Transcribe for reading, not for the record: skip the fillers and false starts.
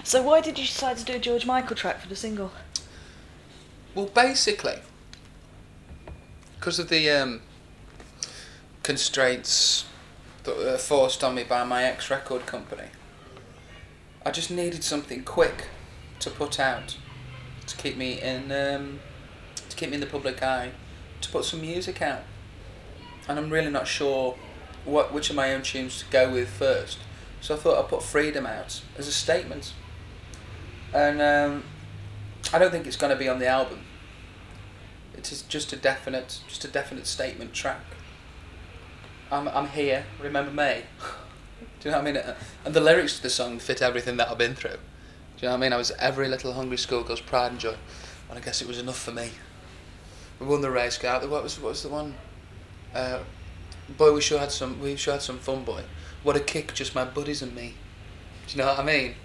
So why did you decide to do a George Michael track for the single? Well, basically, because of the constraints that were forced on me by my ex-record company, I just needed something quick to put out to keep me in the public eye, to put some music out. And I'm really not sure which of my own tunes to go with first. So I thought I'd put Freedom out as a statement. And I don't think it's going to be on the album. It is just a definite statement track. I'm here, remember me. Do you know what I mean? And the lyrics to the song fit everything that I've been through. Do you know what I mean? I was every little hungry schoolgirl's pride and joy, and I guess it was enough for me. We won the race, got what was the one? Boy, we sure had some fun, boy. What a kick, just my buddies and me. Do you know what I mean?